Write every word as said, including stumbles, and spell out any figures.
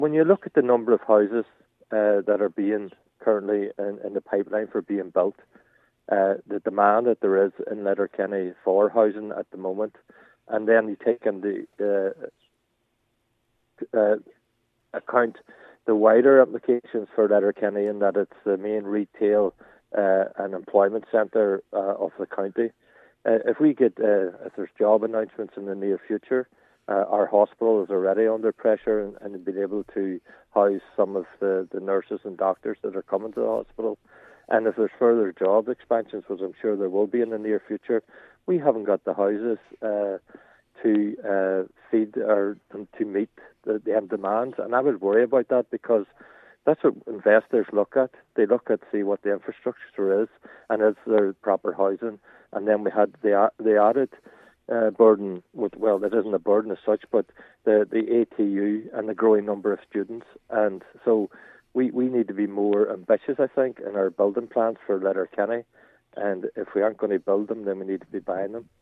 When you look at the number of houses uh, that are being currently in, in the pipeline for being built, uh, the demand that there is in Letterkenny for housing at the moment, and then you take in the uh, uh, account the wider implications for Letterkenny in that it's the main retail uh, and employment centre uh, of the county. Uh, if we get, uh, if there's job announcements in the near future, uh, our hospital is already under pressure and, and being able to house some of the, the nurses and doctors that are coming to the hospital. And if there's further job expansions, which I'm sure there will be in the near future, we haven't got the houses uh, to uh, feed or to meet the, the end demands. And I would worry about that because that's what investors look at. They look at see what the infrastructure is and is there proper housing. And then we had the the added uh, burden with, well, it isn't a burden as such, but the, the A T U and the growing number of students. And so we, we need to be more ambitious, I think, in our building plans for Letterkenny. And if we aren't going to build them, then we need to be buying them.